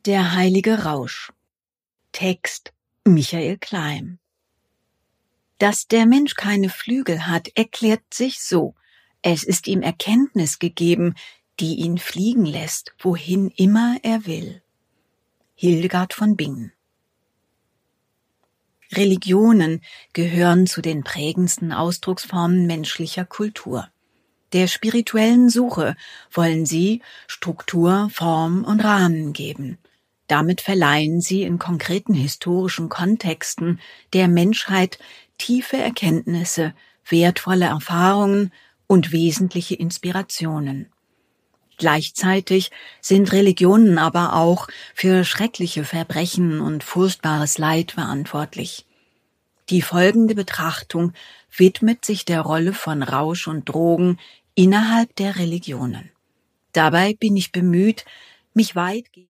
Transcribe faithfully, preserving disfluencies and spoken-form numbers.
Der heilige Rausch. Text Michael Kleim. Dass der Mensch keine Flügel hat, erklärt sich so: Es ist ihm Erkenntnis gegeben, die ihn fliegen lässt, wohin immer er will. Hildegard von Bingen. Religionen gehören zu den prägendsten Ausdrucksformen menschlicher Kultur. Der spirituellen Suche wollen sie Struktur, Form und Rahmen geben. Damit verleihen sie in konkreten historischen Kontexten der Menschheit tiefe Erkenntnisse, wertvolle Erfahrungen und wesentliche Inspirationen. Gleichzeitig sind Religionen aber auch für schreckliche Verbrechen und furchtbares Leid verantwortlich. Die folgende Betrachtung widmet sich der Rolle von Rausch und Drogen innerhalb der Religionen. Dabei bin ich bemüht, mich weitgehend